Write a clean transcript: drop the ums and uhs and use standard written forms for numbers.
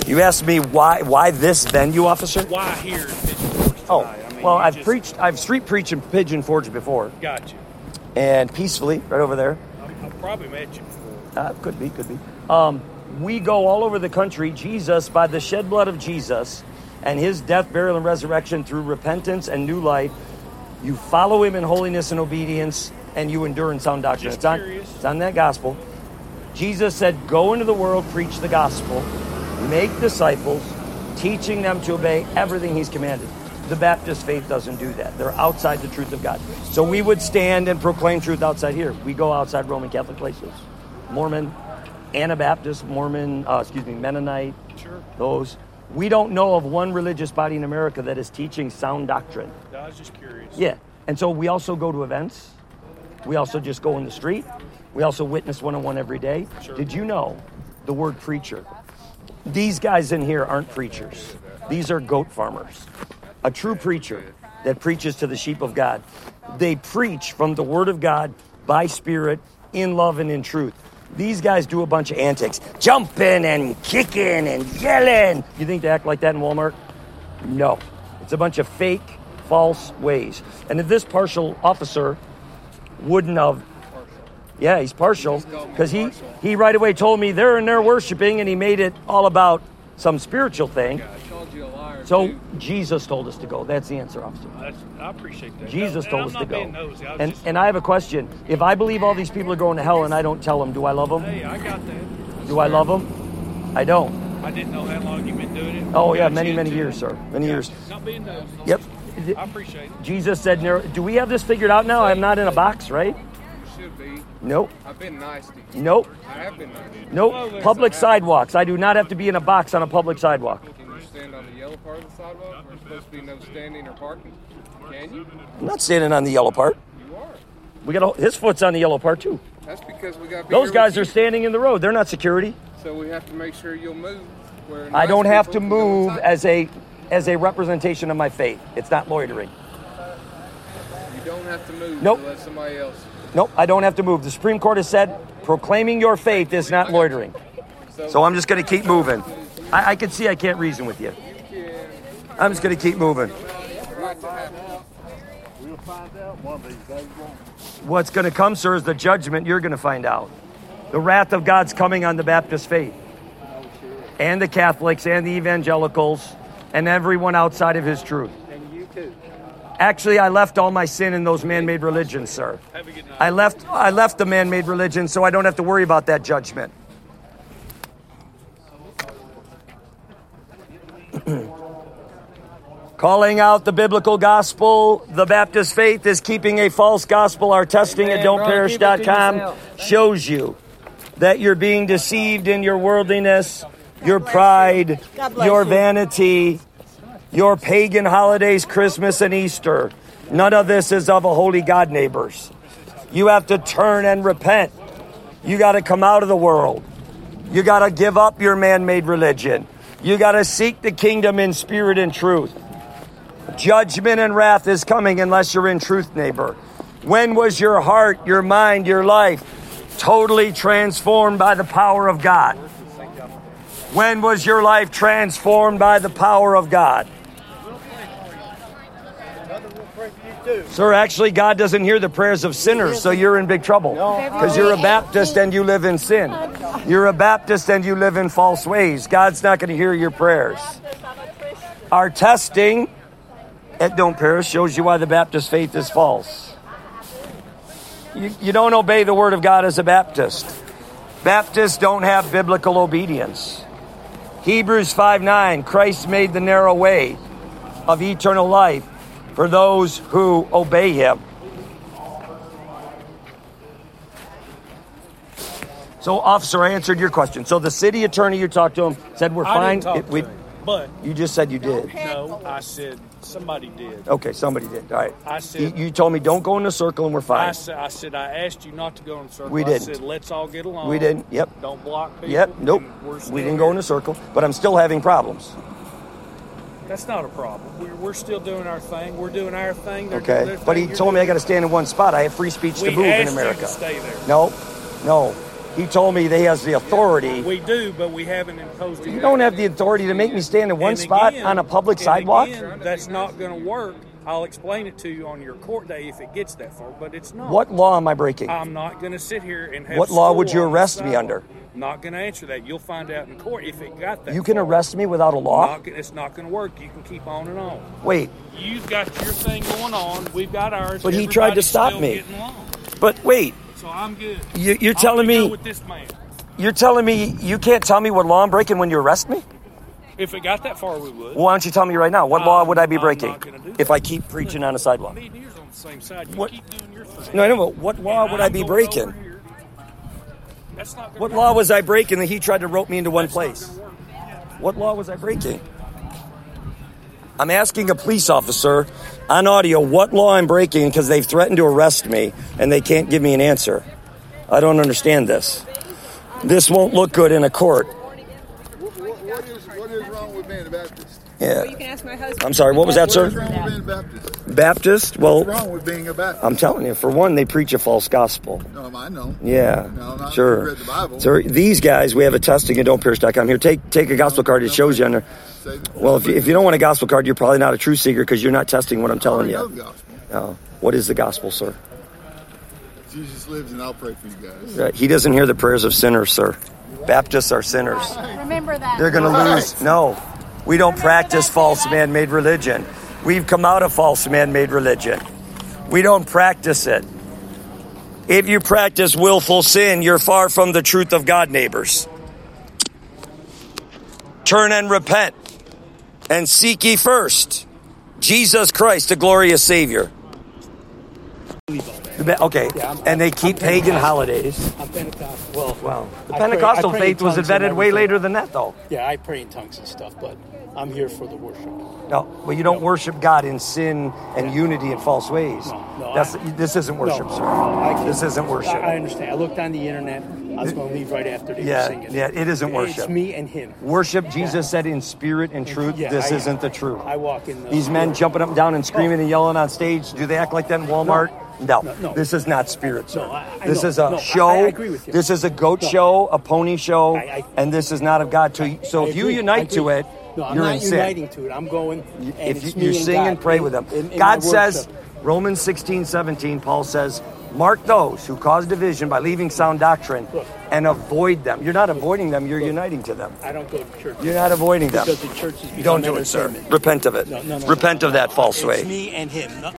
You asked me why this venue, officer? Why here in Pigeon Forge tonight? Oh, I mean, well, I've street preached in Pigeon Forge before. Got you. And peacefully, right over there. I've probably met you before. Could be. We go all over the country. Jesus, by the shed blood of Jesus and his death, burial, and resurrection through repentance and new life, you follow him in holiness and obedience, and you endure in sound doctrine. It's on that gospel. Jesus said, go into the world, preach the gospel, make disciples, teaching them to obey everything he's commanded. The Baptist faith doesn't do that. They're outside the truth of God. So we would stand and proclaim truth outside here. We go outside Roman Catholic places. Mormon, Anabaptist, Mennonite, Sure. Those. We don't know of one religious body in America that is teaching sound doctrine. I was just curious. Yeah. And so we also go to events. We also just go in the street. We also witness one-on-one every day. Sure. Did you know the word preacher? These guys in here aren't preachers. These are goat farmers. A true preacher that preaches to the sheep of God. They preach from the word of God by spirit, in love and in truth. These guys do a bunch of antics, jumping and kicking and yelling. You think they act like that in Walmart? No. It's a bunch of fake, false ways. And if this partial officer wouldn't have... Yeah, he's partial, because he right away told me they're in there worshiping, and he made it all about some spiritual thing. So Jesus told us to go. That's the answer, officer. I appreciate that. Jesus told us to go. Nosy. And I have a question. If I believe all these people are going to hell and I don't tell them, do I love them? Hey, I got that. Do I love them? I don't. I didn't know how long you've been doing it. Oh, yeah, many years, sir. Many years. Not being nosy. Yep. I appreciate it. Jesus said, do we have this figured out now? I'm not in a box, right? Should be. Nope. I've been nice to you. Nope. I have been nice. Nope. Public sidewalks. I do not have to be in a box on a public sidewalk. Can you stand on the yellow part of the sidewalk? There's supposed to be no standing or parking. Can you? I'm not standing on the yellow part. You are. His foot's on the yellow part too. That's because we got. Those guys are standing in the road. They're not security. So we have to make sure you'll move. I don't have to move as a representation of my faith. It's not loitering. You don't have to move. Nope. To let somebody else. Nope, I don't have to move. The Supreme Court has said proclaiming your faith is not loitering. So I'm just going to keep moving. I can see I can't reason with you. I'm just going to keep moving. We'll find out one of these days. What's going to come, sir, is the judgment. You're going to find out. The wrath of God's coming on the Baptist faith and the Catholics and the evangelicals and everyone outside of his truth. And you too. Actually, I left all my sin in those man-made religions, sir. Have a good night. I left the man-made religion so I don't have to worry about that judgment. Calling out the biblical gospel, the Baptist faith is keeping a false gospel. Our testing at don'tperish.com shows you that you're being deceived in your worldliness, your pride, your vanity, your pagan holidays, Christmas and Easter. None of this is of a holy God, neighbors. You have to turn and repent. You got to come out of the world. You got to give up your man-made religion. You got to seek the kingdom in spirit and truth. Judgment and wrath is coming unless you're in truth, neighbor. When was your heart, your mind, your life totally transformed by the power of God? When was your life transformed by the power of God? Sir, actually, God doesn't hear the prayers of sinners, so you're in big trouble. Because you're a Baptist and you live in sin. You're a Baptist and you live in false ways. God's not going to hear your prayers. Our testing at Don't Perish shows you why the Baptist faith is false. You don't obey the word of God as a Baptist. Baptists don't have biblical obedience. Hebrews 5:9, Christ made the narrow way of eternal life for those who obey him. So, officer, I answered your question. So the city attorney, you talked to him, said we're fine. I didn't talk to him, but you just said you did. no, I said somebody did. Okay, somebody did. All right. I said you told me don't go in a circle and we're fine. I said I asked you not to go in a circle. We didn't. I said let's all get along. We didn't. Yep. Don't block people. Yep. Nope. We didn't go in a circle, but I'm still having problems. That's not a problem. We're still doing our thing. We're doing our thing. They're doing Okay. their But thing. he told me I got to stand in one spot. I have free speech to move in America. You to stay there. No. He told me they has the authority. We do, but we haven't imposed it. You don't have the authority to make me stand in one spot on a public sidewalk? Again, that's not going to work. I'll explain it to you on your court day if it gets that far, but it's not. What law am I breaking? I'm not going to sit here and have. What law would you school on the arrest me sidewalk. under? Not going to answer that. You'll find out in court if it got that You can far. arrest me without a law? It's not going to work. You can keep on and on. Wait, You've got your thing going on. We've got ours. But he tried to Everybody's stop still me. getting along. but wait. So I'm good. You're I'm telling gonna go me with this man. you're telling me you can't tell me what law I'm breaking when you arrest me? If it got that far, we would. Well, why don't you tell me right now? What law would I be I'm breaking not gonna do if that. I keep preaching on a sidewalk? Me and yours on the same side. You What- keep doing your thing. No, I know, but what law And would I I'm be going breaking? over here. That's not gonna What work. law was I breaking that he tried to rope me into one That's not place? gonna work. What law was I breaking? I'm asking a police officer on audio what law I'm breaking because they've threatened to arrest me and they can't give me an answer. I don't understand this. This won't look good in a court. What is wrong with being a Baptist? Yeah. You can ask my husband. I'm sorry, what was that, What is sir? wrong with being a Baptist? Baptist? Well, What's wrong with being a Baptist? I'm telling you, for one, they preach a false gospel. I know. Yeah, No, not sure. read the Bible. So these guys, we have a testing at don'tpierce.com. Here, take a gospel card. It shows you under. Well, if you don't want a gospel card, you're probably not a true seeker because you're not testing what I'm telling know you. the gospel. What is the gospel, sir? Jesus lives, and I'll pray for you guys. He doesn't hear the prayers of sinners, sir. Baptists are sinners. Remember that. They're going to lose. No, we don't practice false man-made religion. We've come out of false man-made religion. We don't practice it. If you practice willful sin, you're far from the truth of God, neighbors. Turn and repent, and seek ye first Jesus Christ, the glorious Savior. Okay, and they keep pagan holidays. I'm Pentecostal. Well, the I Pentecostal pray in faith was tongues and invented way everything. later than that, though. Yeah, I pray in tongues and stuff, but I'm here for the worship. No, well, you don't worship God in sin and unity in false ways. No, This isn't worship, No, sir. I can't- This isn't worship. I understand. I looked on the internet. I was going to leave right after they were Yeah, singing. yeah, it isn't worship. It's me and him. Worship, Jesus said, in spirit and truth. Yeah, This I- isn't the truth. I walk in the... These men jumping up and down and screaming and yelling on stage, do they act like that in Walmart? No. No. This is not spirit, sir. No, I This know. is a No, show. I agree with you. This is a goat No. show, a pony show, I- and this is not of God. So I if you agree. unite I to agree. it, No, I'm you're not in sin. uniting to it. I'm going... and If it's you me and sing God and pray in- with them. in God my says, worship. Romans 16:17, Paul says, mark those who cause division by leaving sound doctrine Look. and avoid them. You're not avoiding them, you're uniting to them. I don't go to church. You're not avoiding them. Because the church has become Don't do it, sir. entertainment. Repent of it. No. Repent of that false way. It's me and him.